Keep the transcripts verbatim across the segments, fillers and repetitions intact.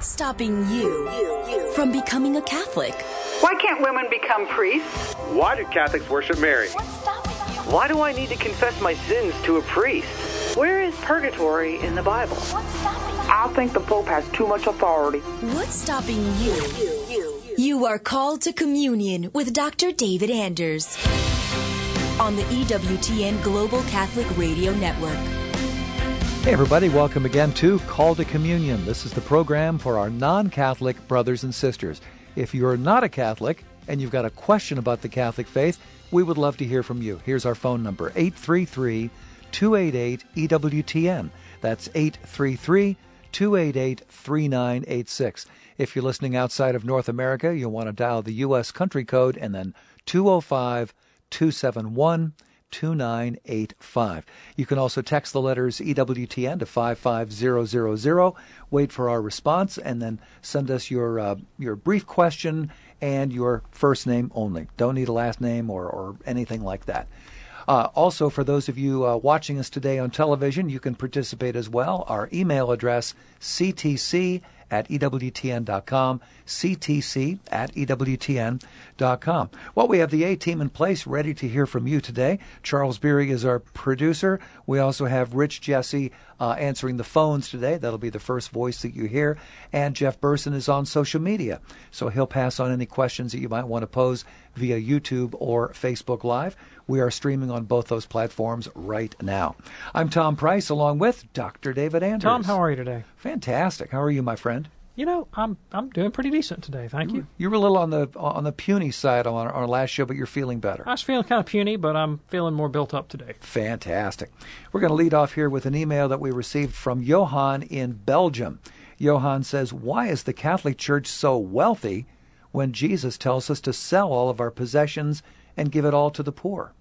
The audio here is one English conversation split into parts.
What's stopping you from becoming a Catholic? Why can't women become priests? Why do Catholics worship Mary? What's stopping you? Why do I need to confess my sins to a priest? Where is purgatory in the Bible? What's stopping you? I think the Pope has too much authority. What's stopping you? You are called to communion with Doctor David Anders on the E W T N Global Catholic Radio Network. Hey everybody, welcome again to Call to Communion. This is the program for our non-Catholic brothers and sisters. If you're not a Catholic and you've got a question about the Catholic faith, we would love to hear from you. Here's our phone number, eight three three, two eight eight, E W T N. That's eight three three, two eight eight, three nine eight six. If you're listening outside of North America, you'll want to dial the U S country code and then two oh five, two seven one, two nine eight five. You can also text the letters E W T N to five five zero zero zero. Wait for our response and then send us your uh, your brief question and your first name only. Don't need a last name or, or anything like that. Uh, also, for those of you uh, watching us today on television, you can participate as well. Our email address, c t c at e w t n dot com, c t c at e w t n dot com. Well, we have the A-team in place, ready to hear from you today. Charles Beery is our producer. We also have Rich Jesse uh, answering the phones today. That'll be the first voice that you hear. And Jeff Burson is on social media, so he'll pass on any questions that you might want to pose via YouTube or Facebook Live. We are streaming on both those platforms right now. I'm Tom Price, along with Doctor David Anders. Tom, how are you today? Fantastic. How are you, my friend? You know, I'm I'm doing pretty decent today, thank you. You were a little on the on the puny side on our, our last show, but you're feeling better. I was feeling kind of puny, but I'm feeling more built up today. Fantastic. We're going to lead off here with an email that we received from Johan in Belgium. Johan says, why is the Catholic Church so wealthy when Jesus tells us to sell all of our possessions and give it all to the poor?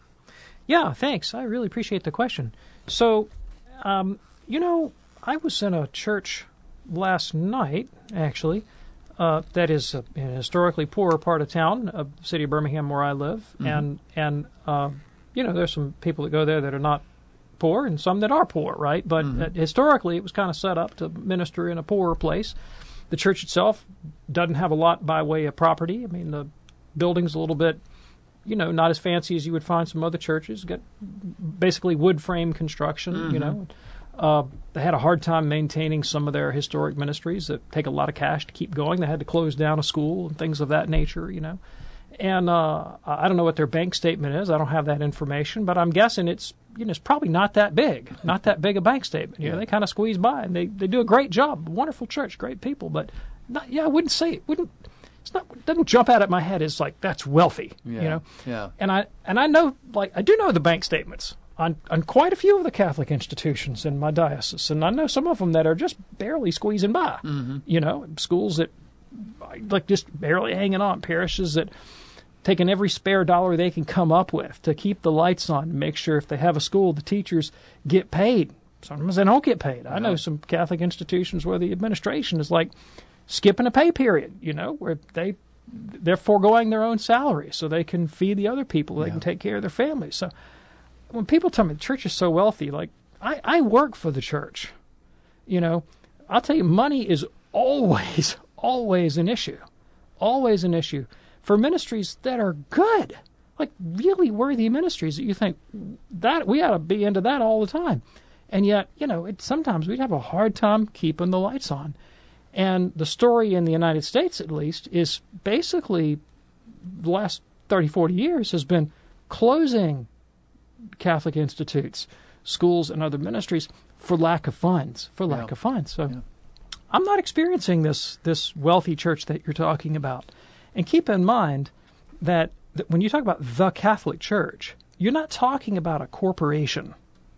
Yeah, thanks. I really appreciate the question. So, um, you know, I was in a church last night, actually, uh, that is a, in a historically poorer part of town, uh, the city of Birmingham where I live, mm-hmm. and, and uh, you know, there's some people that go there that are not poor and some that are poor, right? But mm-hmm. uh, historically, it was kind of set up to minister in a poorer place. The church itself doesn't have a lot by way of property. I mean, the building's a little bit, you know, not as fancy as you would find some other churches. Got basically wood frame construction, mm-hmm. you know. Uh, they had a hard time maintaining some of their historic ministries that take a lot of cash to keep going. They had to close down a school and things of that nature, you know. And uh, I don't know what their bank statement is. I don't have that information, but I'm guessing it's, you know, it's probably not that big, not that big a bank statement. You know, they kind of squeeze by, and they, they do a great job. Wonderful church, great people, but not, yeah, I wouldn't say it wouldn't. It's not it doesn't jump out at my head as like that's wealthy, yeah, you know. Yeah. And I and I know like I do know the bank statements on on quite a few of the Catholic institutions in my diocese, and I know some of them that are just barely squeezing by. Mm-hmm. You know, schools that like just barely hanging on, parishes that taking every spare dollar they can come up with to keep the lights on, and make sure if they have a school, the teachers get paid. Sometimes they don't get paid. I know some Catholic institutions where the administration is like skipping a pay period, you know, where they, they're foregoing their own salary so they can feed the other people, they yeah. can take care of their families. So when people tell me the church is so wealthy, like, I, I work for the church. You know, I'll tell you, money is always, always an issue. Always an issue. For ministries that are good, like really worthy ministries that you think that we ought to be into that all the time. And yet, you know, it, sometimes we'd have a hard time keeping the lights on. And the story in the United States, at least, is basically the last thirty, forty years has been closing Catholic institutes, schools, and other ministries for lack of funds, for lack yeah. of funds. So yeah. I'm not experiencing this this wealthy church that you're talking about. And keep in mind that, that when you talk about the Catholic Church, you're not talking about a corporation.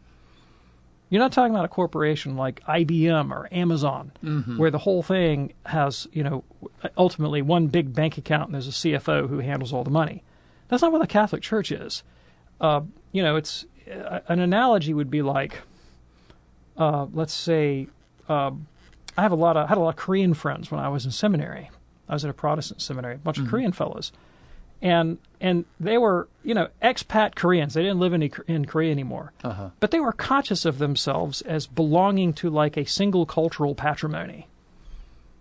You're not talking about a corporation like I B M or Amazon, mm-hmm. where the whole thing has, you know, ultimately one big bank account and there's a C F O who handles all the money. That's not what the Catholic Church is. Uh, you know, it's uh, an analogy would be like, uh, let's say, uh, I have a lot of had a lot of Korean friends when I was in seminary. I was at a Protestant seminary, a bunch mm-hmm. of Korean fellows. And and they were, you know, expat Koreans. They didn't live in in Korea anymore. Uh-huh. But they were conscious of themselves as belonging to like a single cultural patrimony.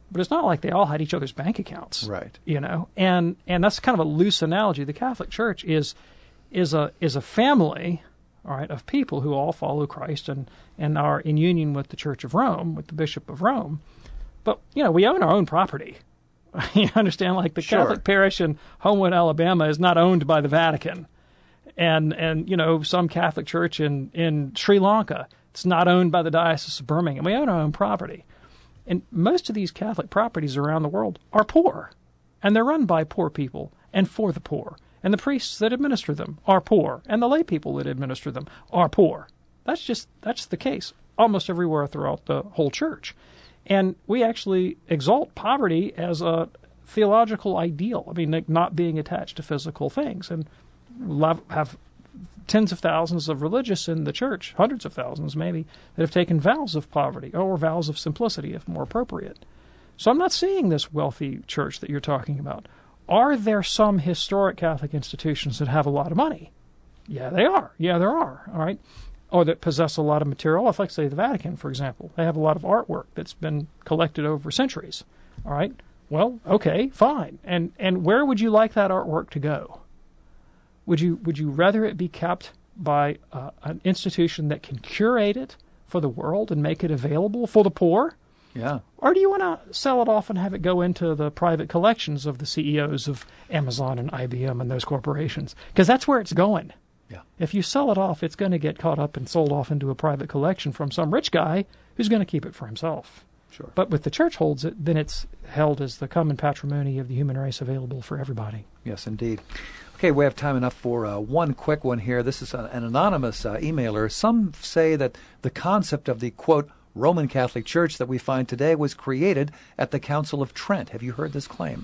but it's not like they all had each other's bank accounts. Right. You know, and and that's kind of a loose analogy. The Catholic Church is is a is a family, all right, of people who all follow Christ and, and are in union with the Church of Rome, with the Bishop of Rome. But, you know, we own our own property. You understand? Like the Sure. Catholic parish in Homewood, Alabama is not owned by the Vatican. And, and you know, some Catholic church in, in Sri Lanka, it's not owned by the Diocese of Birmingham. We own our own property. And most of these Catholic properties around the world are poor. And they're run by poor people and for the poor. And the priests that administer them are poor. And the lay people that administer them are poor. That's just, that's the case almost everywhere throughout the whole church. And we actually exalt poverty as a theological ideal. I mean, like not being attached to physical things. And love, have tens of thousands of religious in the church, hundreds of thousands maybe, that have taken vows of poverty or vows of simplicity, if more appropriate. So I'm not seeing this wealthy church that you're talking about. Are there some historic Catholic institutions that have a lot of money? Yeah, they are. Yeah, there are. All right. Or that possess a lot of material. If, like, say, the Vatican, for example, they have a lot of artwork that's been collected over centuries. All right. Well, okay, fine. And and where would you like that artwork to go? Would you would you rather it be kept by uh, an institution that can curate it for the world and make it available for the poor? Yeah. Or do you want to sell it off and have it go into the private collections of the C E Os of Amazon and I B M and those corporations? Because that's where it's going. Yeah. If you sell it off, it's going to get caught up and sold off into a private collection from some rich guy who's going to keep it for himself. Sure. But if the church holds it, then it's held as the common patrimony of the human race available for everybody. Yes, indeed. Okay, we have time enough for uh, one quick one here. This is an, an anonymous uh, emailer. Some say that the concept of the, quote, Roman Catholic Church that we find today was created at the Council of Trent. Have you heard this claim?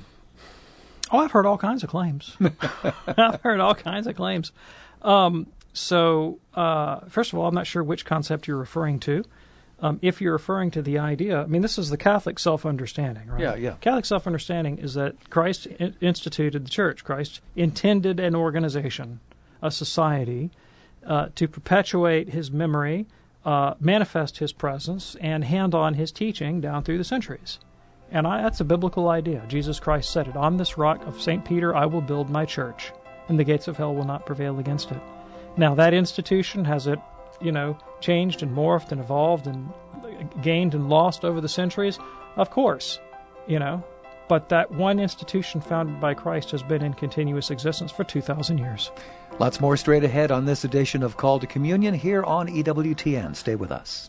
Oh, I've heard all kinds of claims. I've heard all kinds of claims. Um, so, uh, first of all, I'm not sure which concept you're referring to. Um, if you're referring to the idea, I mean, this is the Catholic self-understanding, right? Yeah, yeah. Catholic self-understanding is that Christ in- instituted the church. Christ intended an organization, a society, uh, to perpetuate his memory, uh, manifest his presence, and hand on his teaching down through the centuries. And I, that's a biblical idea. Jesus Christ said it, "On this rock of Saint Peter I will build my church, and the gates of hell will not prevail against it." Now, that institution, has it, you know, changed and morphed and evolved and gained and lost over the centuries? Of course, you know. But that one institution founded by Christ has been in continuous existence for two thousand years. Lots more straight ahead on this edition of Call to Communion here on E W T N. Stay with us.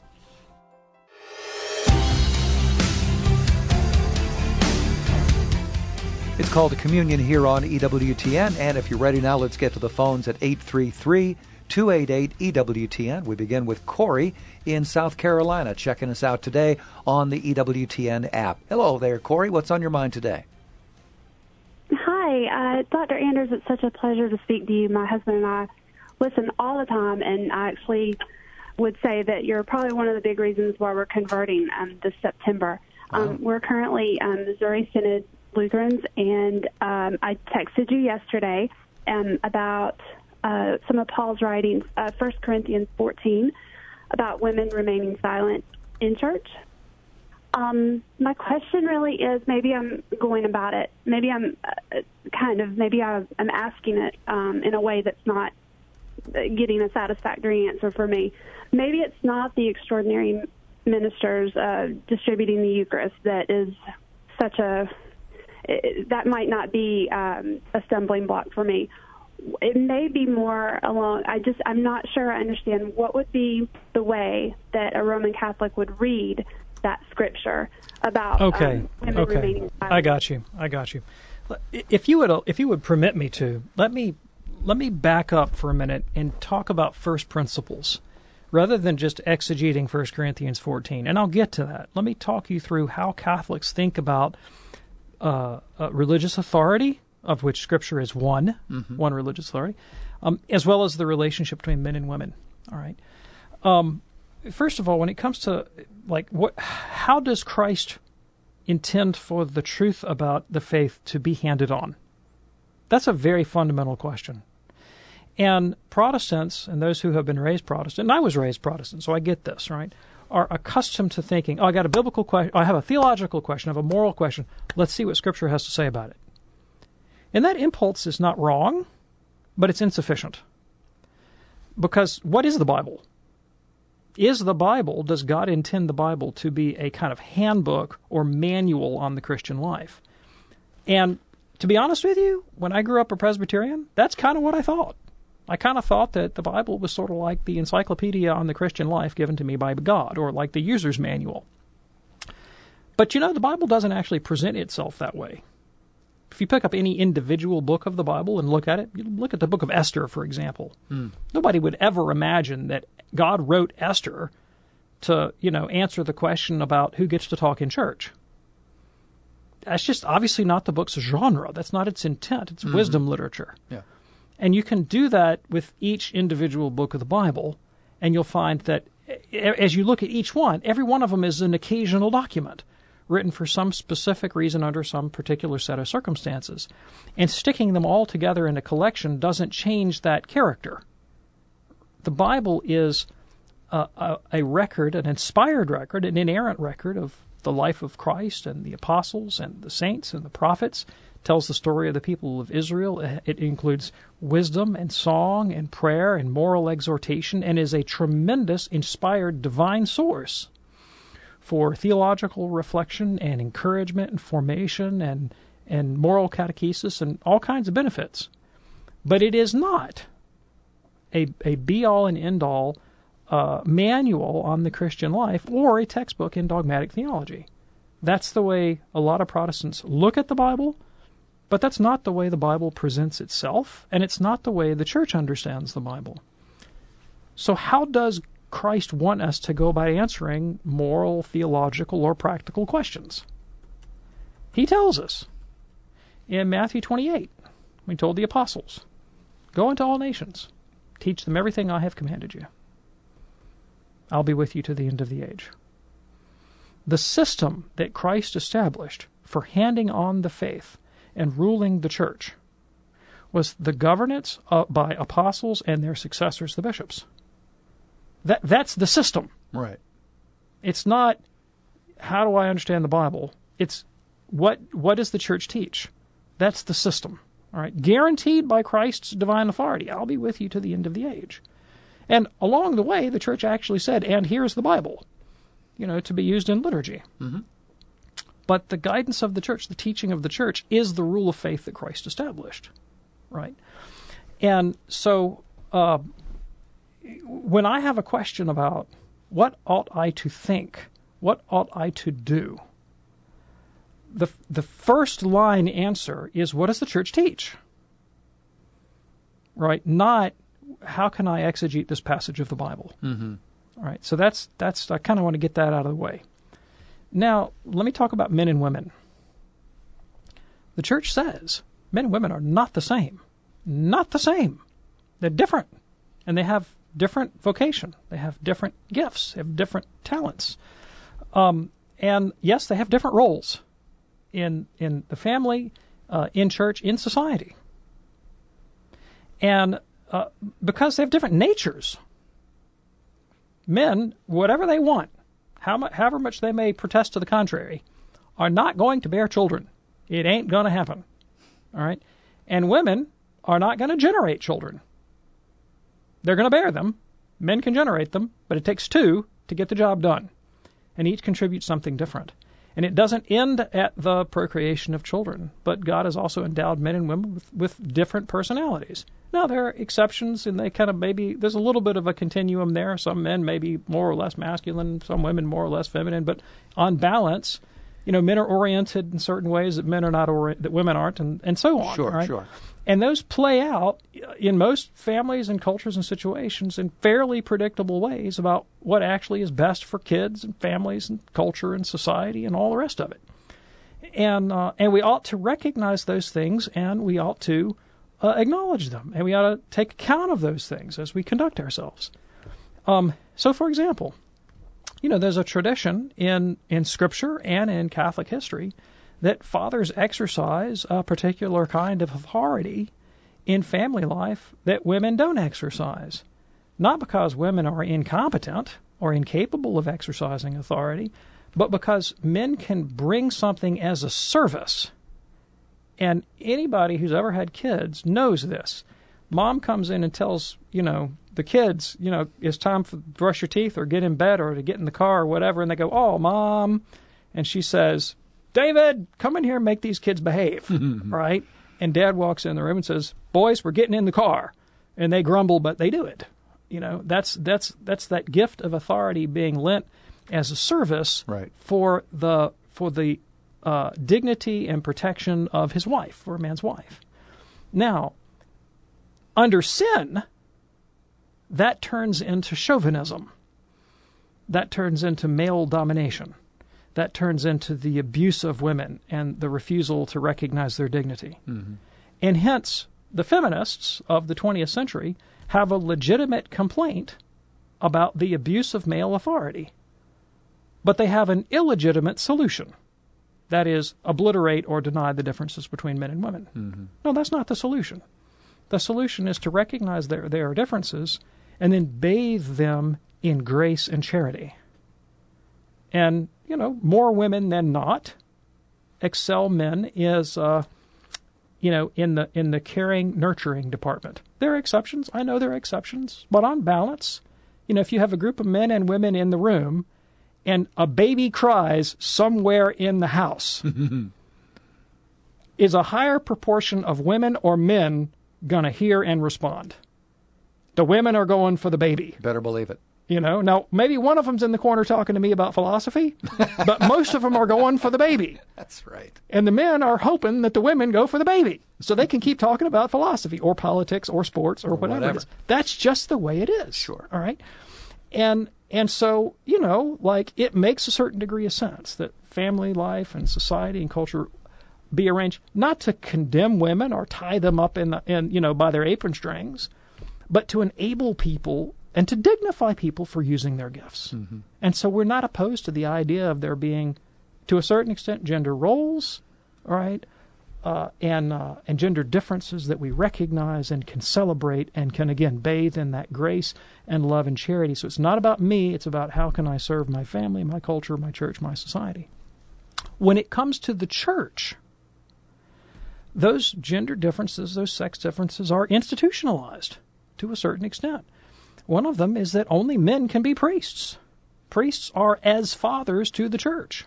It's Call to Communion here on E W T N, and if you're ready now, let's get to the phones at eight three three, two eight eight, E W T N. We begin with Corey in South Carolina, checking us out today on the E W T N app. Hello there, Corey. What's on your mind today? Hi, uh, Doctor Anders. It's such a pleasure to speak to you. My husband and I listen all the time, and I actually would say that you're probably one of the big reasons why we're converting um, this September. Um, oh. We're currently um, Missouri Synod Lutherans, and um, I texted you yesterday um, about uh, some of Paul's writings, uh, First Corinthians fourteen, about women remaining silent in church. Um, my question really is, maybe I'm going about it, maybe I'm uh, kind of, maybe I, I'm asking it um, in a way that's not getting a satisfactory answer for me. Maybe it's not the extraordinary ministers uh, distributing the Eucharist that is such a, it, that might not be um, a stumbling block for me. It may be more along, I just, I'm not sure I understand what would be the way that a Roman Catholic would read that scripture about okay. um, women okay. remaining silent. I got you. I got you. If you would, if you would permit me to, let me let me back up for a minute and talk about first principles, rather than just exegeting First Corinthians fourteen. And I'll get to that. Let me talk you through how Catholics think about uh, uh, religious authority, of which Scripture is one, mm-hmm. one religious authority, um, as well as the relationship between men and women. All right. Um, first of all, when it comes to like what, how does Christ intend for the truth about the faith to be handed on? That's a very fundamental question. And Protestants, and those who have been raised Protestant, and I was raised Protestant, so I get this, right? are accustomed to thinking, oh, I got a biblical question, I have a theological question, I have a moral question. Let's see what Scripture has to say about it. And that impulse is not wrong, but it's insufficient. Because what is the Bible? Is the Bible, does God intend the Bible to be a kind of handbook or manual on the Christian life? And to be honest with you, when I grew up a Presbyterian, that's kind of what I thought. I kind of thought that the Bible was sort of like the encyclopedia on the Christian life given to me by God, or like the user's manual. But you know, the Bible doesn't actually present itself that way. If you pick up any individual book of the Bible and look at it, you look at the book of Esther, for example. Mm. Nobody would ever imagine that God wrote Esther to, you know, answer the question about who gets to talk in church. That's just obviously not the book's genre. That's not its intent. It's mm-hmm. wisdom literature. Yeah. And you can do that with each individual book of the Bible, and you'll find that as you look at each one, every one of them is an occasional document written for some specific reason under some particular set of circumstances. And sticking them all together in a collection doesn't change that character. The Bible is a, a, a record, an inspired record, an inerrant record of the life of Christ and the apostles and the saints and the prophets. It tells the story of the people of Israel. It includes wisdom and song and prayer and moral exhortation, and is a tremendous inspired divine source for theological reflection and encouragement and formation and, and moral catechesis and all kinds of benefits. But it is not a, a be-all and end-all uh, manual on the Christian life or a textbook in dogmatic theology. That's the way a lot of Protestants look at the Bible, but that's not the way the Bible presents itself, and it's not the way the Church understands the Bible. So how does Christ want us to go by answering moral, theological, or practical questions? He tells us in Matthew twenty-eight, we told the apostles, go into all nations, teach them everything I have commanded you. I'll be with you to the end of the age. The system that Christ established for handing on the faith and ruling the church was the governance uh, by apostles and their successors, the bishops. That that's the system. Right. It's not how do I understand the Bible. It's what what does the church teach? That's the system. All right. Guaranteed by Christ's divine authority. I'll be with you to the end of the age. And along the way, the church actually said, and here's the Bible, you know, to be used in liturgy. Mm-hmm. But the guidance of the church, the teaching of the church, is the rule of faith that Christ established. Right. And so uh, when I have a question about what ought I to think, what ought I to do, the the first line answer is, what does the church teach? Right? Not, how can I exegete this passage of the Bible? Mm-hmm. All right. So that's that's I kind of want to get that out of the way. Now, let me talk about men and women. The church says men and women are not the same. Not the same. They're different. And they have different vocation. They have different gifts. They have different talents. Um, and yes, they have different roles in in the family, uh, in church, in society. And uh, because they have different natures, men, whatever they want, how much, however much they may protest to the contrary, are not going to bear children. It ain't going to happen. All right? And women are not going to generate children. They're going to bear them. Men can generate them, but it takes two to get the job done. And each contributes something different. And it doesn't end at the procreation of children, but God has also endowed men and women with, with different personalities. Now, there are exceptions, and they kind of maybe, there's a little bit of a continuum there. Some men may be more or less masculine, some women more or less feminine, but on balance, you know, men are oriented in certain ways that men are not, ori- that women aren't, and, and so on. Sure, right? sure. And those play out in most families and cultures and situations in fairly predictable ways about what actually is best for kids and families and culture and society and all the rest of it. And uh, and we ought to recognize those things, and we ought to uh, acknowledge them, and we ought to take account of those things as we conduct ourselves. Um, so, for example, you know, there's a tradition in, in Scripture and in Catholic history that fathers exercise a particular kind of authority in family life that women don't exercise. Not because women are incompetent or incapable of exercising authority, but because men can bring something as a service. And anybody who's ever had kids knows this. Mom comes in and tells, you know, the kids, you know, it's time to brush your teeth or get in bed or to get in the car or whatever. And they go, oh, Mom. And she says, David, come in here and make these kids behave, right? And Dad walks in the room and says, boys, we're getting in the car. And they grumble, but they do it. You know, that's that's that's that gift of authority being lent as a service right. for the for the uh, dignity and protection of his wife, for a man's wife. Now, under sin, that turns into chauvinism. That turns into male domination. That turns into the abuse of women and the refusal to recognize their dignity. Mm-hmm. And hence, the feminists of the twentieth century have a legitimate complaint about the abuse of male authority. But they have an illegitimate solution. That is, obliterate or deny the differences between men and women. Mm-hmm. No, that's not the solution. The solution is to recognize there, there are differences and then bathe them in grace and charity. And, you know, more women than not excel men is, uh, you know, in the in the caring, nurturing department. There are exceptions. I know there are exceptions. But on balance, you know, if you have a group of men and women in the room and a baby cries somewhere in the house, is a higher proportion of women or men going to hear and respond? The women are going for the baby. Better believe it. You know, now maybe one of them's in the corner talking to me about philosophy, but most of them are going for the baby. That's right. And the men are hoping that the women go for the baby so they can keep talking about philosophy or politics or sports or, or whatever, whatever it is. That's just the way it is. Sure. All right. And and so, you know, like it makes a certain degree of sense that family life and society and culture be arranged not to condemn women or tie them up in, the, in you know, by their apron strings, but to enable people and to dignify people for using their gifts. Mm-hmm. And so we're not opposed to the idea of there being, to a certain extent, gender roles, all right, uh, and uh, and gender differences that we recognize and can celebrate and can, again, bathe in that grace and love and charity. So it's not about me. It's about how can I serve my family, my culture, my church, my society. When it comes to the church, those gender differences, those sex differences are institutionalized to a certain extent. One of them is that only men can be priests. Priests are as fathers to the church.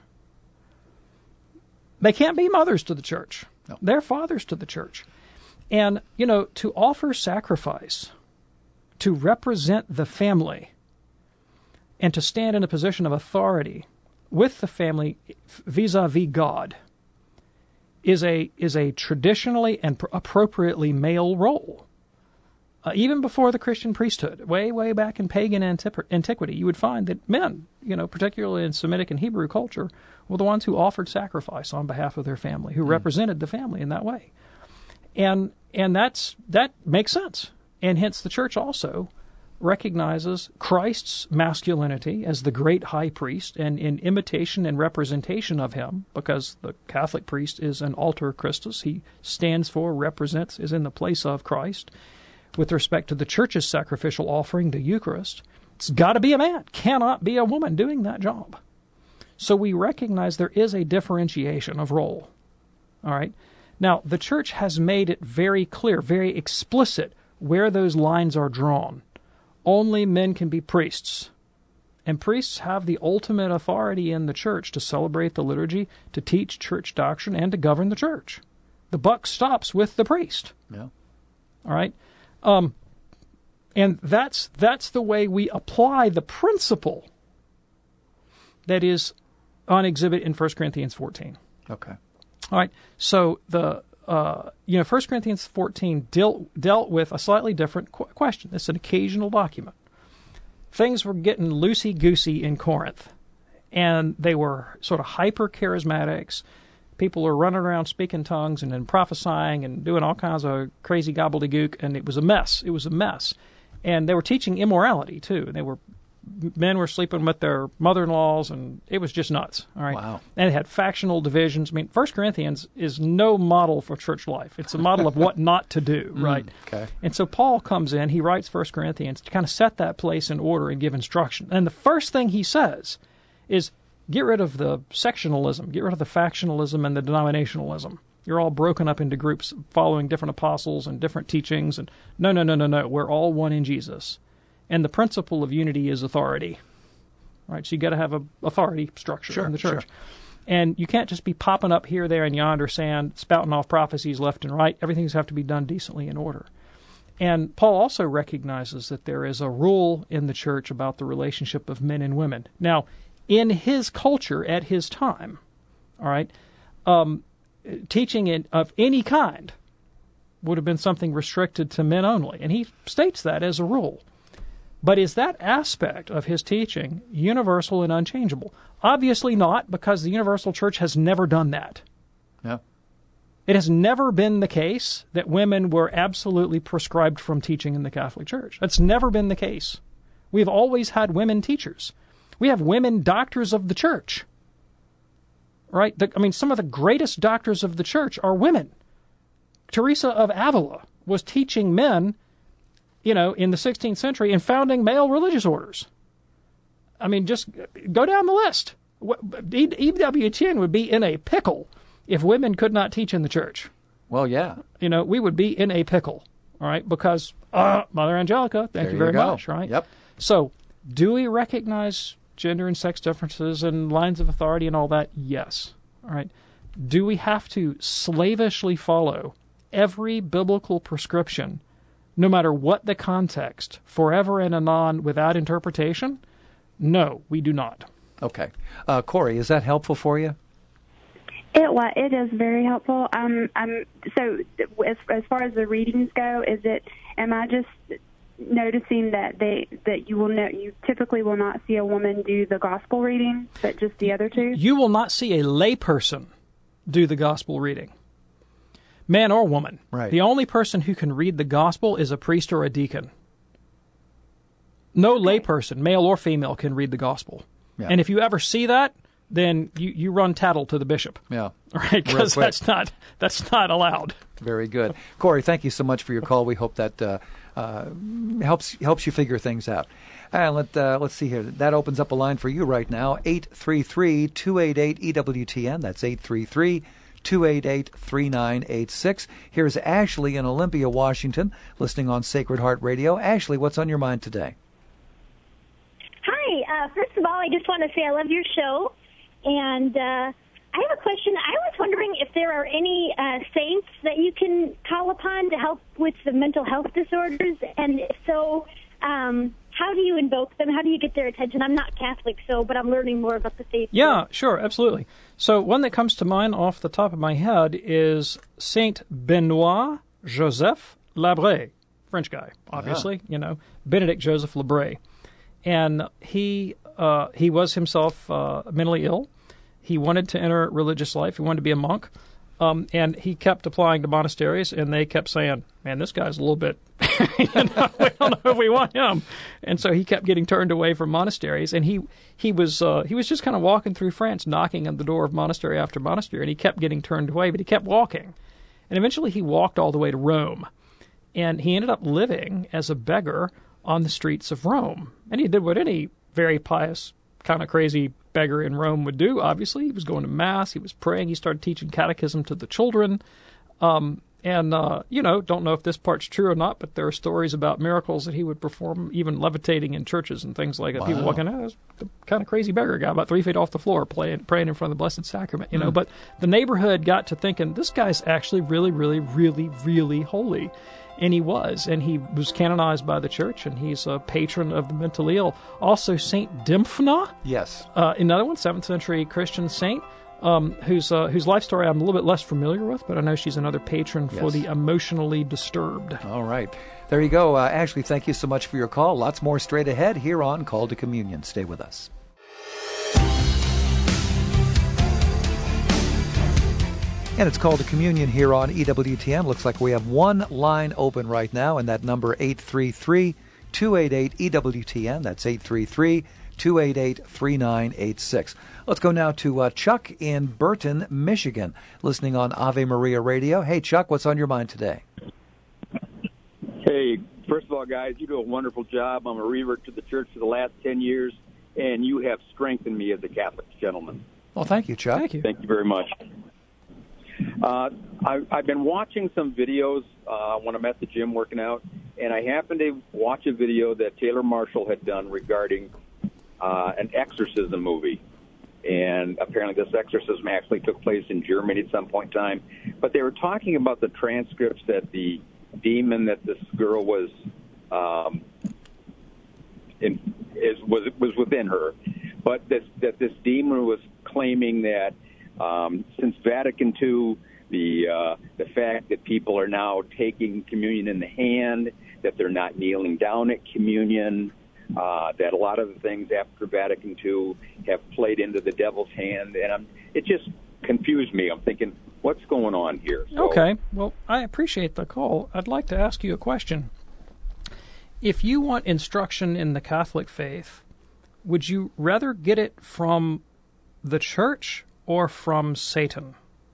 They can't be mothers to the church. No. They're fathers to the church. And, you know, to offer sacrifice, to represent the family, and to stand in a position of authority with the family vis-a-vis God is a is a traditionally and pr- appropriately male role. Uh, even before the Christian priesthood, way, way back in pagan antip- antiquity, you would find that men, you know, particularly in Semitic and Hebrew culture, were the ones who offered sacrifice on behalf of their family, who mm. represented the family in that way. And and that's that makes sense. And hence the church also recognizes Christ's masculinity as the great high priest and in imitation and representation of him, because the Catholic priest is an alter Christus. He stands for, represents, is in the place of Christ. With respect to the church's sacrificial offering, the Eucharist, it's got to be a man. Cannot be a woman doing that job. So we recognize there is a differentiation of role. All right. Now, the church has made it very clear, very explicit, where those lines are drawn. Only men can be priests. And priests have the ultimate authority in the church to celebrate the liturgy, to teach church doctrine, and to govern the church. The buck stops with the priest. Yeah. All right. Um, and that's that's the way we apply the principle that is on exhibit in First Corinthians fourteen. Okay. All right. So the uh, you know First Corinthians fourteen dealt dealt with a slightly different qu- question. It's an occasional document. Things were getting loosey-goosey in Corinth, and they were sort of hyper-charismatics. People were running around speaking tongues and then prophesying and doing all kinds of crazy gobbledygook, and it was a mess. It was a mess. And they were teaching immorality, too. They were men were sleeping with their mother-in-laws, and it was just nuts. All right. Wow. And it had factional divisions. I mean, First Corinthians is no model for church life. It's a model of what not to do, right? Mm, okay. And so Paul comes in, he writes First Corinthians to kind of set that place in order and give instruction. And the first thing he says is, get rid of the sectionalism, get rid of the factionalism and the denominationalism. You're all broken up into groups following different apostles and different teachings. And no, no, no, no, no. We're all one in Jesus. And the principle of unity is authority. Right? So you got to have a authority structure sure, in the church. Sure. And you can't just be popping up here, there, and yonder, saying, spouting off prophecies left and right. Everything's have to be done decently in order. And Paul also recognizes that there is a rule in the church about the relationship of men and women. Now, in his culture at his time, all right, um, teaching in, of any kind would have been something restricted to men only. And he states that as a rule. But is that aspect of his teaching universal and unchangeable? Obviously not, because the universal church has never done that. Yeah. It has never been the case that women were absolutely prescribed from teaching in the Catholic Church. That's never been the case. We've always had women teachers. We have women doctors of the church. Right? The, I mean, some of the greatest doctors of the church are women. Teresa of Avila was teaching men, you know, in the sixteenth century and founding male religious orders. I mean, just go down the list. E W T N would be in a pickle if women could not teach in the church. Well, yeah. You know, we would be in a pickle, all right, because uh, Mother Angelica, thank there you you very go. much, right? Yep. So, do we recognize gender and sex differences and lines of authority and all that? Yes. All right. Do we have to slavishly follow every biblical prescription, no matter what the context, forever and anon without interpretation? No, we do not. Okay. Uh, Corey, is that helpful for you? It well, it is very helpful. Um, um, so as as far as the readings go, is it? Am I just noticing that they that you will know you typically will not see a woman do the gospel reading, but just the other two? You will not see a layperson do the gospel reading, man or woman. Right. The only person who can read the gospel is a priest or a deacon. No Okay. layperson, male or female, can read the gospel. Yeah. And if you ever see that, then you, you run tattle to the bishop. Yeah. Right? Because quick. that's not that's not allowed. Very good. Corey, thank you so much for your call. We hope that uh, uh, helps helps you figure things out. Uh, let, uh, let's see here. That opens up a line for you right now, eight three three, two eight eight, E W T N. That's eight three three, two eight eight, three nine eight six. Here's Ashley in Olympia, Washington, listening on Sacred Heart Radio. Ashley, what's on your mind today? Hi. Uh, first of all, I just want to say I love your show. And uh, I have a question. I was wondering if there are any uh, saints that you can call upon to help with the mental health disorders. And if so, um, how do you invoke them? How do you get their attention? I'm not Catholic, so but I'm learning more about the faith. Yeah, sure, absolutely. So one that comes to mind off the top of my head is Saint Benoit Joseph Labre, French guy, obviously, you know, Benedict Joseph Labre. And he uh, he was himself uh, mentally ill. He wanted to enter religious life. He wanted to be a monk. Um, and he kept applying to monasteries, and they kept saying, man, this guy's a little bit, you know, we don't know if we want him. And so he kept getting turned away from monasteries. And he he was uh, he was just kind of walking through France, knocking on the door of monastery after monastery, and he kept getting turned away, but he kept walking. And eventually he walked all the way to Rome. And he ended up living as a beggar on the streets of Rome. And he did what any very pious, kind of crazy beggar in Rome would do, obviously. He was going to Mass, he was praying, he started teaching catechism to the children. Um, and, uh, you know, don't know if this part's true or not, but there are stories about miracles that he would perform, even levitating in churches and things like that. Wow. People walking out, this kind of crazy beggar guy, about three feet off the floor, playing, praying in front of the Blessed Sacrament, you know. Mm. But the neighborhood got to thinking, this guy's actually really, really, really, really holy. And he was, and he was canonized by the church, and he's a patron of the mentally ill. Also, Saint Dymphna, yes, uh, another one, seventh century Christian saint, um, whose uh, whose life story I'm a little bit less familiar with, but I know she's another patron for yes. the emotionally disturbed. All right, there you go, uh, Ashley. Thank you so much for your call. Lots more straight ahead here on Call to Communion. Stay with us. And it's called a communion here on E W T N. Looks like we have one line open right now, and that number eight three three, two eight eight, E W T N. That's eight three three, two eight eight, three nine eight six. Let's go now to uh, Chuck in Burton, Michigan, listening on Ave Maria Radio. Hey, Chuck, what's on your mind today? Hey, first of all, guys, you do a wonderful job. I'm a revert to the church for the last ten years, and you have strengthened me as a Catholic gentleman. Well, thank you, Chuck. Thank you. Thank you very much. Uh, I, I've been watching some videos uh, when I'm at the gym working out, and I happened to watch a video that Taylor Marshall had done regarding uh, an exorcism movie. And apparently this exorcism actually took place in Germany at some point in time. But they were talking about the transcripts that the demon that this girl was um, in, is, was was within her. But this, that this demon was claiming that um, since Vatican Two, the uh, the fact that people are now taking communion in the hand, that they're not kneeling down at communion, uh, that a lot of the things after Vatican Two have played into the devil's hand, and I'm, it just confused me. I'm thinking, what's going on here? So, okay, well, I appreciate the call. I'd like to ask you a question. If you want instruction in the Catholic faith, would you rather get it from the church or from Satan?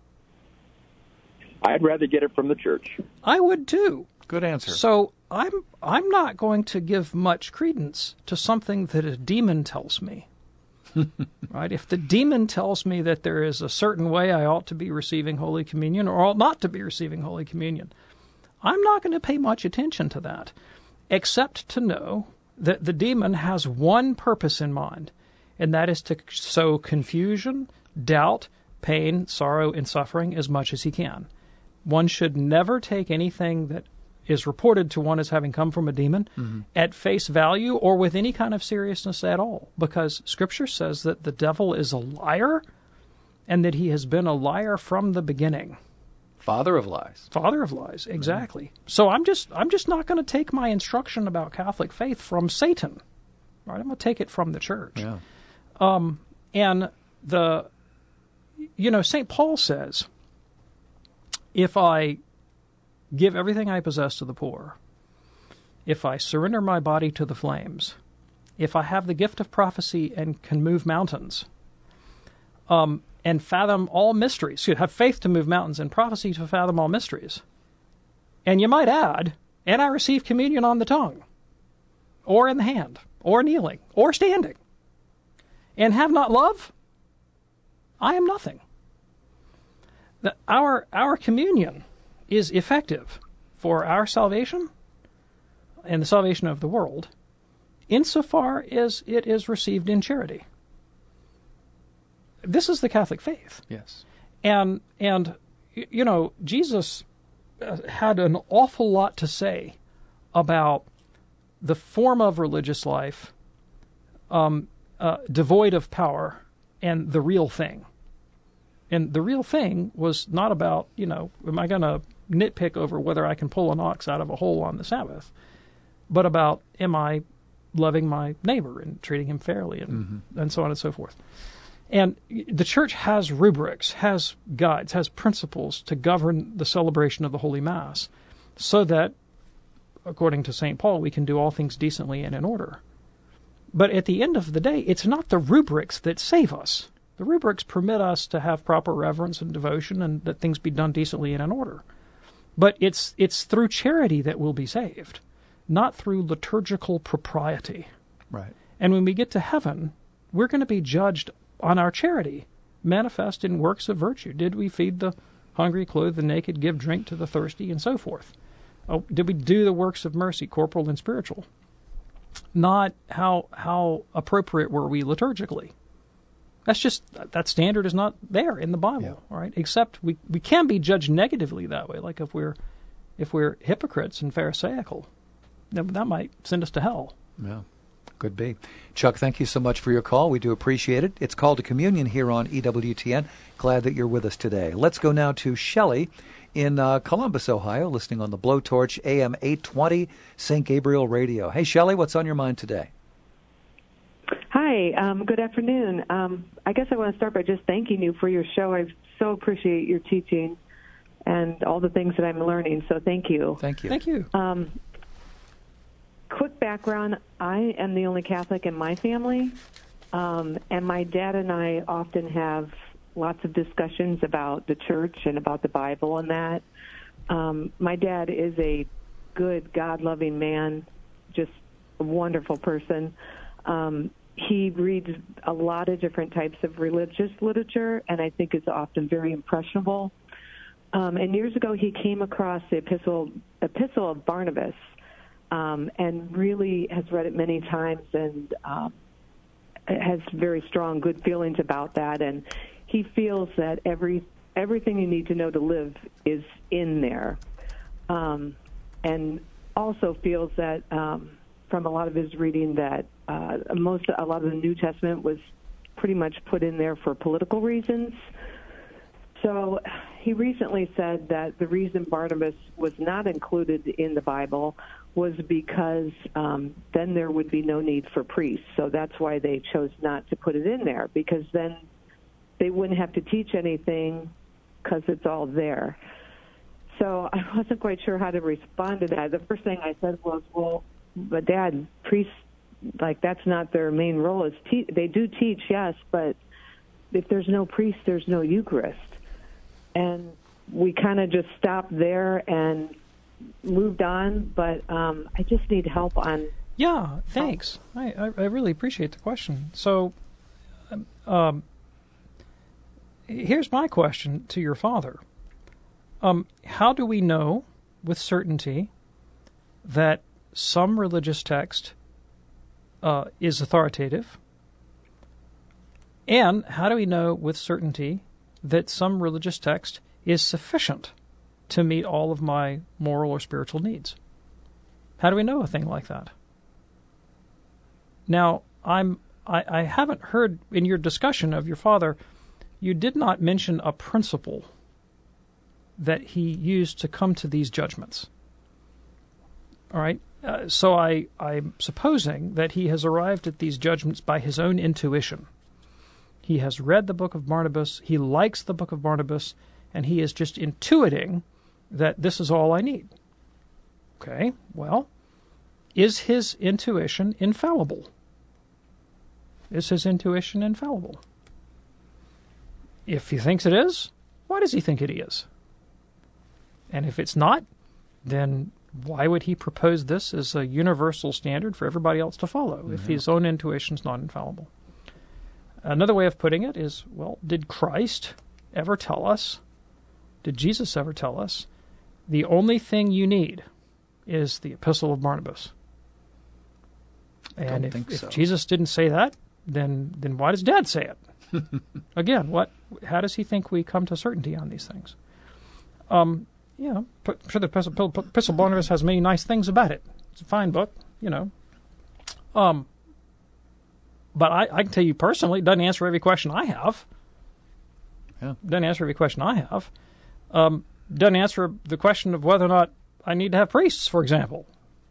I'd rather get it from the church. I would too. Good answer. So I'm I'm not going to give much credence to something that a demon tells me. Right? If the demon tells me that there is a certain way I ought to be receiving Holy Communion or ought not to be receiving Holy Communion, I'm not going to pay much attention to that, except to know that the demon has one purpose in mind, and that is to sow confusion, doubt, pain, sorrow, and suffering as much as he can. One should never take anything that is reported to one as having come from a demon mm-hmm. at face value or with any kind of seriousness at all, because Scripture says that the devil is a liar and that he has been a liar from the beginning. Father of lies. Father of lies, exactly. Mm-hmm. So I'm just I'm just not going to take my instruction about Catholic faith from Satan. Right? I'm going to take it from the church. Yeah. Um, and the, you know, Saint Paul says, if I give everything I possess to the poor, if I surrender my body to the flames, if I have the gift of prophecy and can move mountains, um, and fathom all mysteries, you have faith to move mountains and prophecy to fathom all mysteries, and you might add, and I receive communion on the tongue, or in the hand, or kneeling, or standing, and have not love, I am nothing. The, our our communion is effective for our salvation and the salvation of the world insofar as it is received in charity. This is the Catholic faith. Yes. And, and you know, Jesus had an awful lot to say about the form of religious life um, uh, devoid of power and the real thing. And the real thing was not about, you know, am I going to nitpick over whether I can pull an ox out of a hole on the Sabbath, but about am I loving my neighbor and treating him fairly and, mm-hmm. and so on and so forth. And the church has rubrics, has guides, has principles to govern the celebration of the Holy Mass so that, according to Saint Paul, we can do all things decently and in order. But at the end of the day, it's not the rubrics that save us. The rubrics permit us to have proper reverence and devotion and that things be done decently and in order. But it's it's through charity that we'll be saved, not through liturgical propriety. Right. And when we get to heaven, we're going to be judged on our charity, manifest in works of virtue. Did we feed the hungry, clothe the naked, give drink to the thirsty, and so forth? Oh, did we do the works of mercy, corporal and spiritual? Not how how appropriate were we liturgically. That's just, that standard is not there in the Bible, yeah. all right? Except we, we can be judged negatively that way, like if we're if we're hypocrites and pharisaical, then that might send us to hell. Yeah, could be. Chuck, thank you so much for your call. We do appreciate it. It's Call to Communion here on E W T N. Glad that you're with us today. Let's go now to Shelley in uh, Columbus, Ohio, listening on the Blowtorch A M eight twenty Saint Gabriel Radio. Hey, Shelley, what's on your mind today? Hi, um, good afternoon. Um, I guess I want to start by just thanking you for your show. I so appreciate your teaching and all the things that I'm learning, so thank you. Thank you. Thank you. Um, quick background, I am the only Catholic in my family, um, and my dad and I often have lots of discussions about the church and about the Bible and that. Um, my dad is a good, God-loving man, just a wonderful person. Um, he reads a lot of different types of religious literature, and I think is often very impressionable. Um, and years ago, he came across the Epistle, Epistle of Barnabas, um, and really has read it many times and um, has very strong, good feelings about that. And he feels that every everything you need to know to live is in there, um, and also feels that um, from a lot of his reading that uh, most a lot of the New Testament was pretty much put in there for political reasons. So he recently said that the reason Barnabas was not included in the Bible was because um, then there would be no need for priests. So that's why they chose not to put it in there, because then they wouldn't have to teach anything because it's all there. So I wasn't quite sure how to respond to that. The first thing I said was, well, but Dad, priests, like, that's not their main role. Is te- they do teach, yes, but if there's no priest, there's no Eucharist. And we kind of just stopped there and moved on, but um, I just need help on... Yeah, thanks. I, I, I really appreciate the question. So, um, here's my question to your father. Um, how do we know with certainty that some religious text uh, is authoritative? And how do we know with certainty that some religious text is sufficient to meet all of my moral or spiritual needs? How do we know a thing like that? Now, I'm, I, I haven't heard in your discussion of your father, you did not mention a principle that he used to come to these judgments. All right? Uh, so I, I'm supposing that he has arrived at these judgments by his own intuition. He has read the book of Barnabas, he likes the book of Barnabas, and he is just intuiting that this is all I need. Okay, well, is his intuition infallible? Is his intuition infallible? If he thinks it is, why does he think it is? And if it's not, then why would he propose this as a universal standard for everybody else to follow mm-hmm. if his own intuition is not infallible? Another way of putting it is, well, did Christ ever tell us, did Jesus ever tell us, the only thing you need is the Epistle of Barnabas? I and don't if, think if so. Jesus didn't say that, then then why does Dad say it? Again, what? How does he think we come to certainty on these things? Um, you know, I'm sure the Epistle, Epistle of Barnabas has many nice things about it. It's a fine book, you know. Um. But I, I can tell you personally, it doesn't answer every question I have. Yeah. Doesn't answer every question I have. Um, doesn't answer the question of whether or not I need to have priests, for example.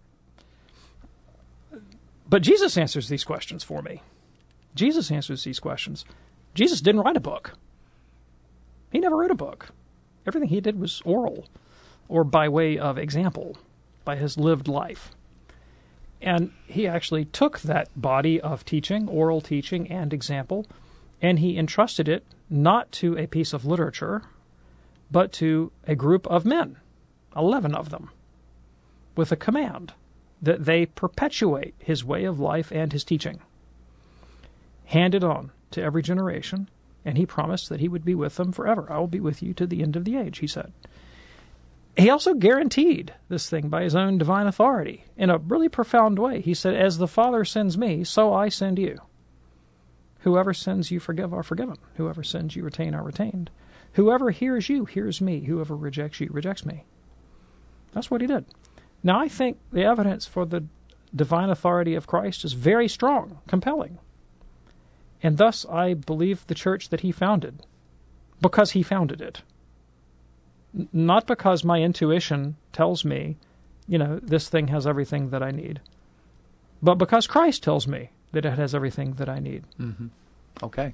But Jesus answers these questions for me. Jesus answers these questions. Jesus didn't write a book. He never wrote a book. Everything he did was oral, or by way of example, by his lived life. And he actually took that body of teaching, oral teaching and example, and he entrusted it not to a piece of literature, but to a group of men, eleven of them, with a command that they perpetuate his way of life and his teaching. Hand it on to every generation, and he promised that he would be with them forever. I will be with you to the end of the age, he said. He also guaranteed this thing by his own divine authority in a really profound way. He said, as the Father sends me, so I send you. Whoever sins you forgive are forgiven. Whoever sins you retain are retained. Whoever hears you hears me. Whoever rejects you rejects me. That's what he did. Now, I think the evidence for the divine authority of Christ is very strong, compelling. And thus I believe the church that he founded, because he founded it. Not because my intuition tells me, you know, this thing has everything that I need, but because Christ tells me that it has everything that I need. Mm-hmm. Okay.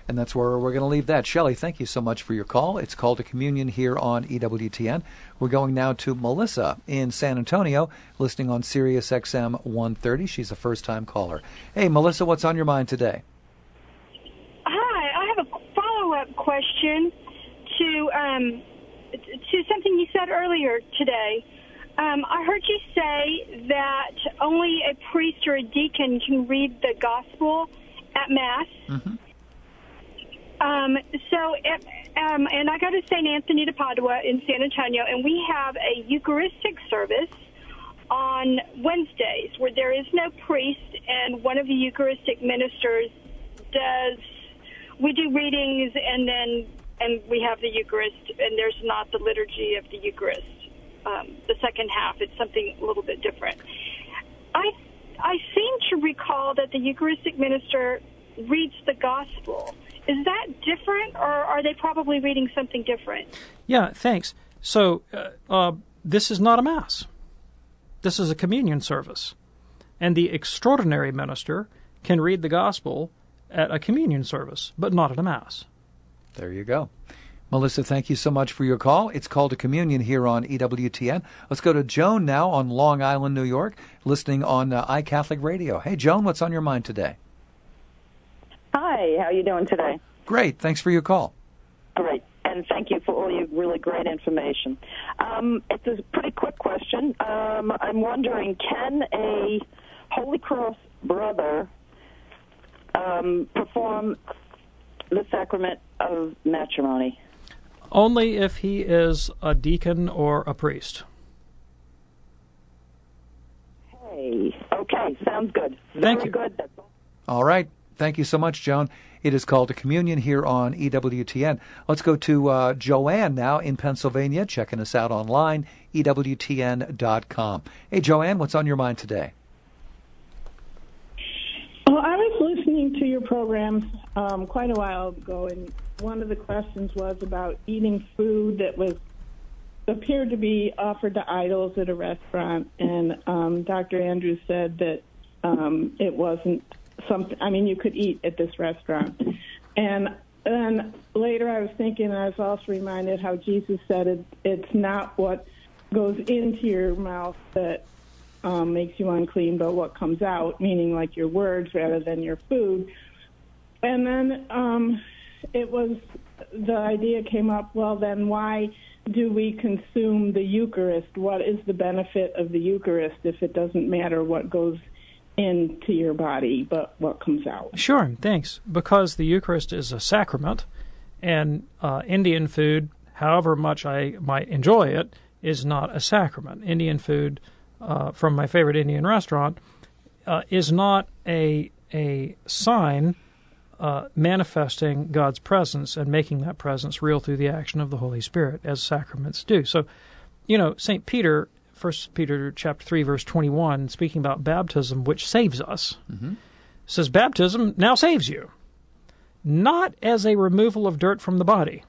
And that's where we're going to leave that. Shelley, thank you so much for your call. It's Call to Communion here on E W T N. We're going now to Melissa in San Antonio, listening on Sirius X M one thirty. She's a first-time caller. Hey, Melissa, what's on your mind today? Hi, I have a follow-up question to um, to something you said earlier today. Um, I heard you say that only a priest or a deacon can read the gospel at Mass. Mm-hmm. Um, so, it, um, and I go to Saint Anthony de Padua in San Antonio, and we have a Eucharistic service on Wednesdays where there is no priest, and one of the Eucharistic ministers does, we do readings, and then and we have the Eucharist, and there's not the liturgy of the Eucharist. Um, the second half, it's something a little bit different. I, I seem to recall that the Eucharistic minister reads the gospel. Is that different, or are they probably reading something different? Yeah, thanks. So uh, uh, this is not a Mass. This is a communion service. And the extraordinary minister can read the gospel at a communion service, but not at a Mass. There you go. Melissa, thank you so much for your call. It's Called to Communion here on E W T N. Let's go to Joan now on Long Island, New York, listening on uh, iCatholic Radio. Hey, Joan, what's on your mind today? Hi, how are you doing today? Great. Thanks for your call. Great, and thank you for all your really great information. Um, it's a pretty quick question. Um, I'm wondering, can a Holy Cross brother um, perform the sacrament of matrimony? Only if he is a deacon or a priest. Hey, okay, sounds good. Thank Very you. good. That's all. All right. Thank you so much, Joan. It is Called to Communion here on E W T N. Let's go to uh, Joanne now in Pennsylvania, checking us out online, E W T N dot com. Hey, Joanne, what's on your mind today? Well, I was listening to your programs um, quite a while ago, and one of the questions was about eating food that was appeared to be offered to idols at a restaurant, and um, Doctor Andrews said that um, it wasn't something, I mean, you could eat at this restaurant. And then later I was thinking, and I was also reminded how Jesus said it, it's not what goes into your mouth that um, makes you unclean, but what comes out, meaning like your words rather than your food. And then um, it was, the idea came up, well, then why do we consume the Eucharist? What is the benefit of the Eucharist if it doesn't matter what goes into your body, but what comes out? Sure, thanks. Because the Eucharist is a sacrament, and uh, Indian food, however much I might enjoy it, is not a sacrament. Indian food uh, from my favorite Indian restaurant uh, is not a a sign uh, manifesting God's presence and making that presence real through the action of the Holy Spirit, as sacraments do. So, you know, Saint Peter, First Peter chapter three, verse twenty-one, speaking about baptism, which saves us, mm-hmm. says baptism now saves you, not as a removal of dirt from the body.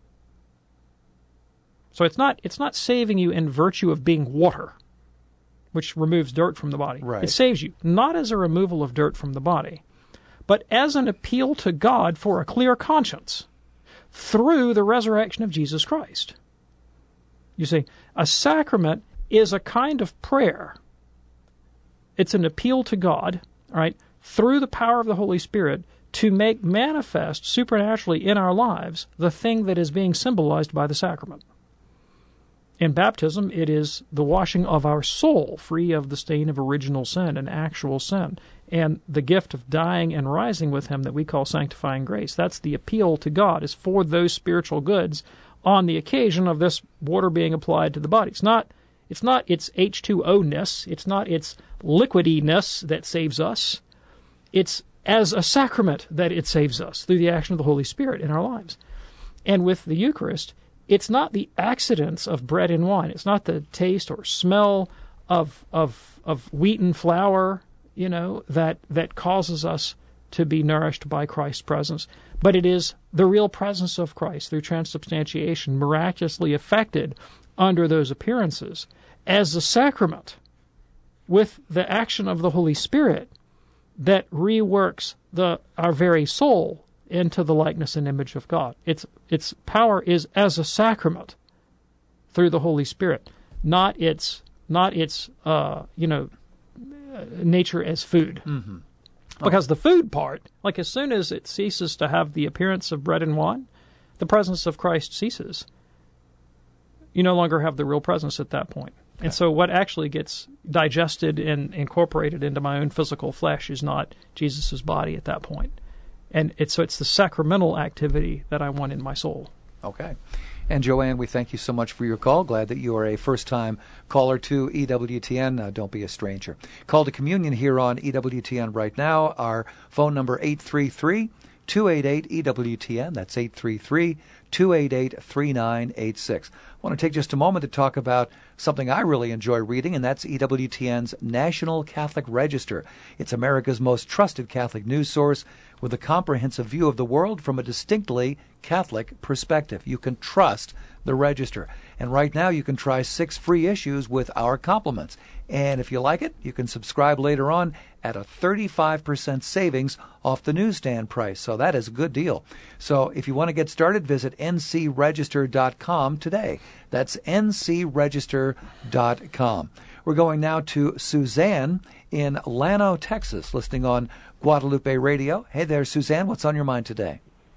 So it's not it's not saving you in virtue of being water, which removes dirt from the body. Right. It saves you not as a removal of dirt from the body, but as an appeal to God for a clear conscience through the resurrection of Jesus Christ. You see, a sacrament is a kind of prayer. It's an appeal to God, all right, through the power of the Holy Spirit to make manifest supernaturally in our lives the thing that is being symbolized by the sacrament. In baptism, it is the washing of our soul free of the stain of original sin and actual sin, and the gift of dying and rising with Him that we call sanctifying grace. That's the appeal to God, is for those spiritual goods on the occasion of this water being applied to the body. It's not It's not its H two O-ness, it's not its liquidiness that saves us. It's as a sacrament that it saves us through the action of the Holy Spirit in our lives. And with the Eucharist, it's not the accidents of bread and wine. It's not the taste or smell of of of wheat and flour, you know, that that causes us to be nourished by Christ's presence. But it is the real presence of Christ through transubstantiation, miraculously effected under those appearances, as a sacrament with the action of the Holy Spirit that reworks the our very soul into the likeness and image of God. Its its power is as a sacrament through the Holy Spirit, not its not its uh, you know nature as food. Mm-hmm. Oh. Because the food part, like as soon as it ceases to have the appearance of bread and wine, the presence of Christ ceases. You no longer have the real presence at that point. Okay. And so what actually gets digested and incorporated into my own physical flesh is not Jesus' body at that point. And it's, so it's the sacramental activity that I want in my soul. Okay. And Joanne, we thank you so much for your call. Glad that you are a first-time caller to E W T N. Uh, don't be a stranger. Call to communion here on E W T N right now. Our phone number eight three three, two eight eight, E W T N. That's eight three three, two eight eight, three nine eight six. I want to take just a moment to talk about something I really enjoy reading, and that's E W T N's National Catholic Register. It's America's most trusted Catholic news source with a comprehensive view of the world from a distinctly Catholic perspective. You can trust the Register. And right now you can try six free issues with our compliments. And if you like it, you can subscribe later on at a thirty-five percent savings off the newsstand price. So that is a good deal. So if you want to get started, visit N C register dot com today. That's N C register dot com. We're going now to Suzanne in Llano, Texas, listening on Guadalupe Radio. Hey there, Suzanne. What's on your mind today?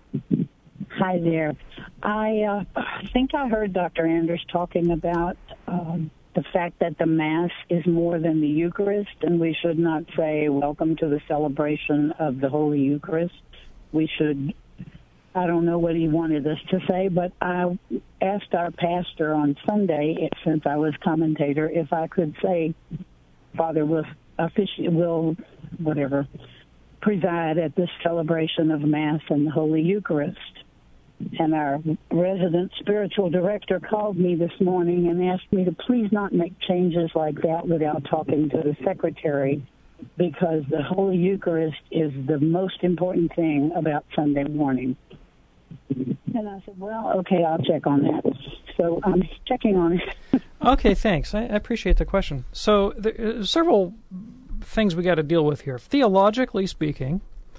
Hi there. I uh, think I heard Doctor Anders talking about um, the fact that the Mass is more than the Eucharist, and we should not say, welcome to the celebration of the Holy Eucharist. We should, I don't know what he wanted us to say, but I asked our pastor on Sunday, since I was commentator, if I could say, Father will, offici- will whatever, preside at this celebration of Mass and the Holy Eucharist. And our resident spiritual director called me this morning and asked me to please not make changes like that without talking to the secretary, because the Holy Eucharist is the most important thing about Sunday morning. And I said, well, okay, I'll check on that. So I'm checking on it. Okay, thanks. I, I appreciate the question. So there are several things we got to deal with here. Theologically speaking,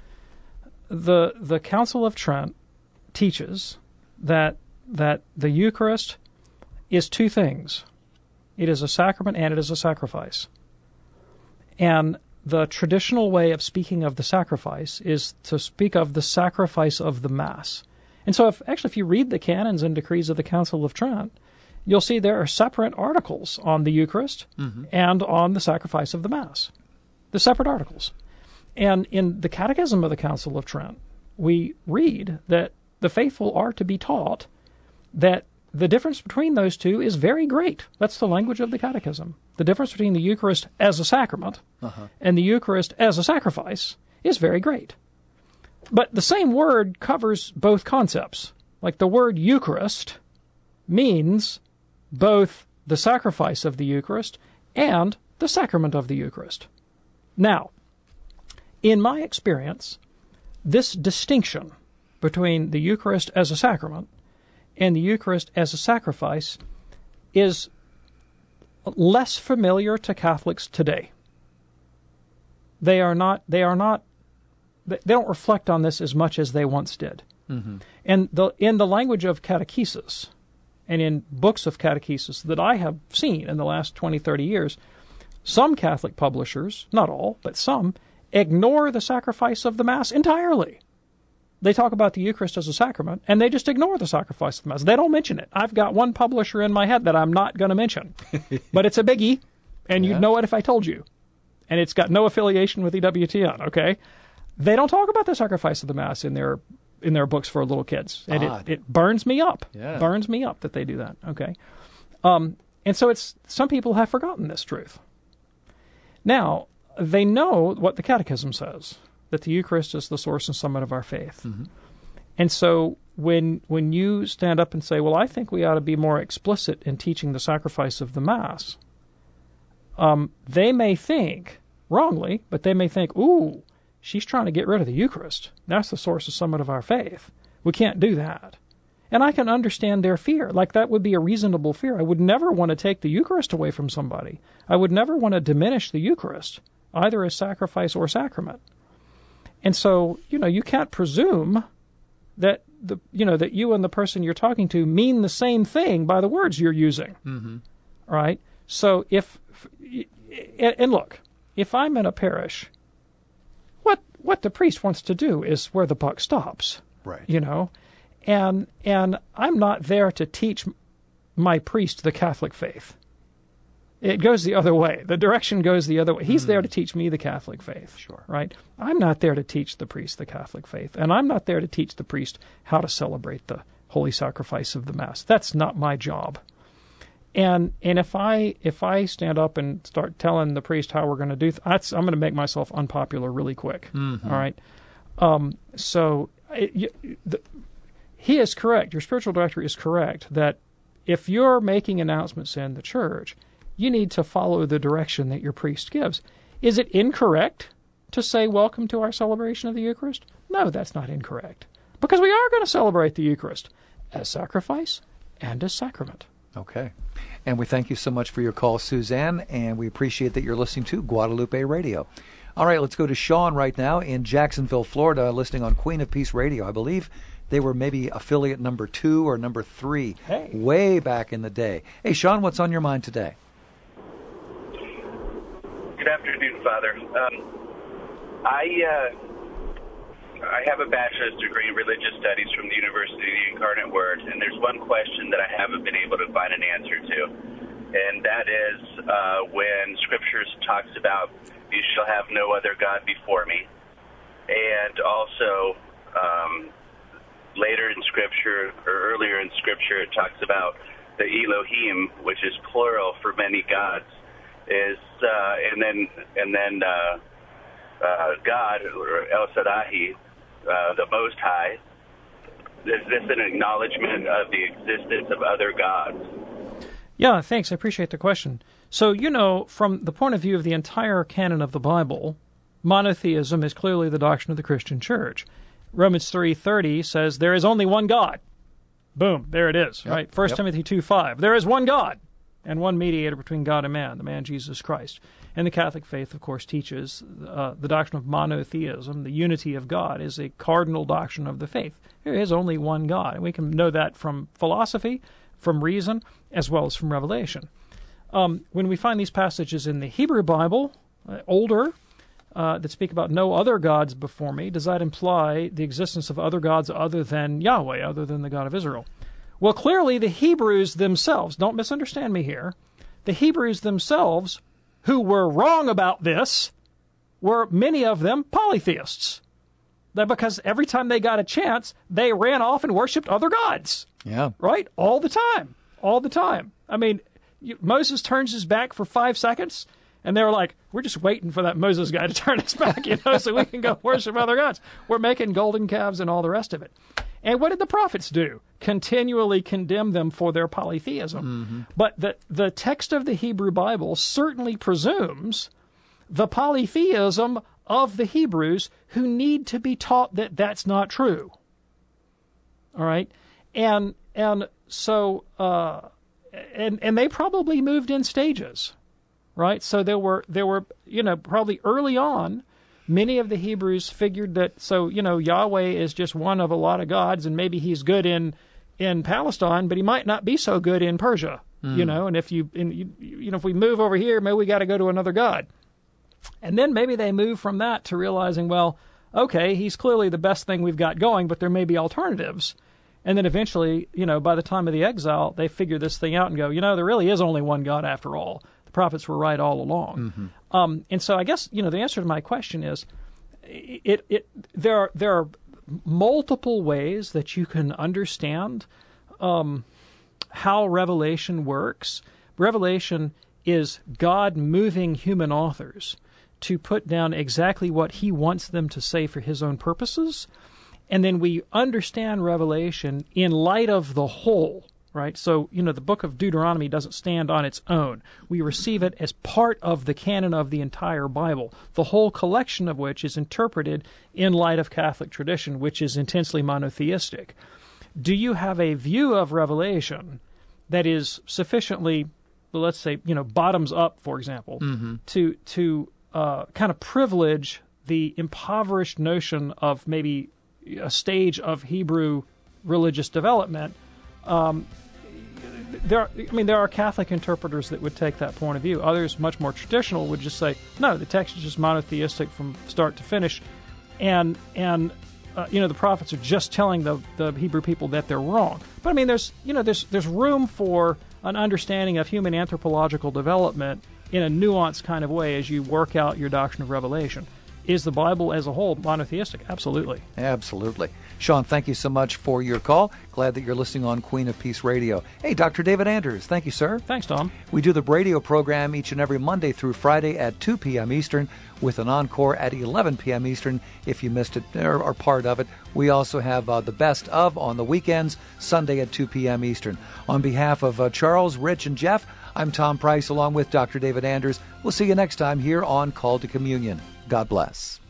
the the Council of Trent teaches that that the Eucharist is two things. It is a sacrament and it is a sacrifice. And the traditional way of speaking of the sacrifice is to speak of the sacrifice of the Mass. And so if actually if you read the canons and decrees of the Council of Trent, you'll see there are separate articles on the Eucharist mm-hmm. and on the sacrifice of the Mass. The separate articles. And in the Catechism of the Council of Trent, we read that the faithful are to be taught that the difference between those two is very great. That's the language of the Catechism. The difference between the Eucharist as a sacrament uh-huh. and the Eucharist as a sacrifice is very great. But the same word covers both concepts. Like the word Eucharist means both the sacrifice of the Eucharist and the sacrament of the Eucharist. Now, in my experience, this distinction between the Eucharist as a sacrament and the Eucharist as a sacrifice is less familiar to Catholics today. They are not, they are not, they don't reflect on this as much as they once did. Mm-hmm. And the, in the language of catechesis, and in books of catechesis that I have seen in the last twenty, thirty years, some Catholic publishers, not all, but some, ignore the sacrifice of the Mass entirely. They talk about the Eucharist as a sacrament, and they just ignore the sacrifice of the Mass. They don't mention it. I've got one publisher in my head that I'm not going to mention. But it's a biggie, and yeah. you'd know it if I told you. And it's got no affiliation with E W T N, okay? They don't talk about the sacrifice of the Mass in their in their books for little kids. And it, it burns me up. Yeah. Burns me up that they do that, okay? Um, and so it's some people have forgotten this truth. Now, they know what the Catechism says, that the Eucharist is the source and summit of our faith. Mm-hmm. And so when when you stand up and say, well, I think we ought to be more explicit in teaching the sacrifice of the Mass, um, they may think, wrongly, but they may think, ooh, she's trying to get rid of the Eucharist. That's the source and summit of our faith. We can't do that. And I can understand their fear. Like, that would be a reasonable fear. I would never want to take the Eucharist away from somebody. I would never want to diminish the Eucharist, either as sacrifice or sacrament. And so, you know, you can't presume that the you know that you and the person you're talking to mean the same thing by the words you're using. Mm-hmm. Right? So if and look, if I'm in a parish, what what the priest wants to do is where the buck stops. Right. You know, and and I'm not there to teach my priest the Catholic faith. It goes the other way. The direction goes the other way. He's mm. there to teach me the Catholic faith. Sure. Right? I'm not there to teach the priest the Catholic faith, and I'm not there to teach the priest how to celebrate the holy sacrifice of the Mass. That's not my job. And and if I if I stand up and start telling the priest how we're going to do, th- that's, I'm going to make myself unpopular really quick. Mm-hmm. All right. Um, so it, you, the, he is correct. Your spiritual director is correct that if you're making announcements in the church, you need to follow the direction that your priest gives. Is it incorrect to say welcome to our celebration of the Eucharist? No, that's not incorrect, because we are going to celebrate the Eucharist as sacrifice and as sacrament. Okay. And we thank you so much for your call, Suzanne, and we appreciate that you're listening to Guadalupe Radio. All right, let's go to Sean right now in Jacksonville, Florida, listening on Queen of Peace Radio. I believe they were maybe affiliate number two or number three hey. way back in the day. Hey, Sean, what's on your mind today? Good afternoon, Father. Um, I uh, I have a bachelor's degree in religious studies from the University of the Incarnate Word, and there's one question that I haven't been able to find an answer to, and that is uh, when Scriptures talks about you shall have no other God before me, and also um, later in Scripture, or earlier in Scripture, it talks about the Elohim, which is plural for many gods. Is uh, and then and then uh, uh, God, or El Shaddai, uh, the Most High. Is this an acknowledgement of the existence of other gods? Yeah, thanks. I appreciate the question. So, you know, from the point of view of the entire canon of the Bible, monotheism is clearly the doctrine of the Christian Church. Romans three thirty says there is only one God. Boom, there it is. Yep. Right. First yep. Timothy two five. There is one God and one mediator between God and man, the man Jesus Christ. And the Catholic faith, of course, teaches uh, the doctrine of monotheism, the unity of God, is a cardinal doctrine of the faith. There is only one God, and we can know that from philosophy, from reason, as well as from Revelation. Um, when we find these passages in the Hebrew Bible, uh, older, uh, that speak about no other gods before me, does that imply the existence of other gods other than Yahweh, other than the God of Israel? Well, clearly the Hebrews themselves, don't misunderstand me here, the Hebrews themselves, who were wrong about this, were many of them polytheists. That because every time they got a chance, they ran off and worshipped other gods. Yeah. Right? All the time. All the time. I mean, you, Moses turns his back for five seconds, and they were like, we're just waiting for that Moses guy to turn his back, you know, so we can go worship other gods. We're making golden calves and all the rest of it. And what did the prophets do? Continually condemn them for their polytheism. Mm-hmm. But the, the text of the Hebrew Bible certainly presumes the polytheism of the Hebrews, who need to be taught that that's not true. All right? And and so, uh, and and they probably moved in stages, right? So there were, there were, you know, probably early on, many of the Hebrews figured that, so, you know, Yahweh is just one of a lot of gods, and maybe he's good in in Palestine, but he might not be so good in Persia, mm. you know, and if you, in, you, you know, if we move over here, maybe we got to go to another god. And then maybe they move from that to realizing, well, okay, he's clearly the best thing we've got going, but there may be alternatives. And then eventually, you know, by the time of the exile, they figure this thing out and go, you know, there really is only one God after all. The prophets were right all along. Mm-hmm. Um, and so I guess, you know, the answer to my question is, it it there are, there are multiple ways that you can understand um, how Revelation works. Revelation is God moving human authors to put down exactly what he wants them to say for his own purposes. And then we understand Revelation in light of the whole, right? So, you know, the book of Deuteronomy doesn't stand on its own. We receive it as part of the canon of the entire Bible, the whole collection of which is interpreted in light of Catholic tradition, which is intensely monotheistic. Do you have a view of Revelation that is sufficiently, let's say, you know, bottoms up, for example, mm-hmm. to to uh, kind of privilege the impoverished notion of maybe a stage of Hebrew religious development. Um, there, are, I mean, there are Catholic interpreters that would take that point of view. Others, much more traditional, would just say, no, the text is just monotheistic from start to finish, and and uh, you know, the prophets are just telling the the Hebrew people that they're wrong. But I mean, there's you know, there's there's room for an understanding of human anthropological development in a nuanced kind of way as you work out your doctrine of revelation. Is the Bible as a whole monotheistic? Absolutely. Absolutely. Sean, thank you so much for your call. Glad that you're listening on Queen of Peace Radio. Hey, Doctor David Anders, thank you, sir. Thanks, Tom. We do the radio program each and every Monday through Friday at two p.m. Eastern with an encore at eleven p.m. Eastern if you missed it or, or part of it. We also have uh, the best of on the weekends, Sunday at two p.m. Eastern. On behalf of uh, Charles, Rich, and Jeff, I'm Tom Price along with Doctor David Anders. We'll see you next time here on Call to Communion. God bless.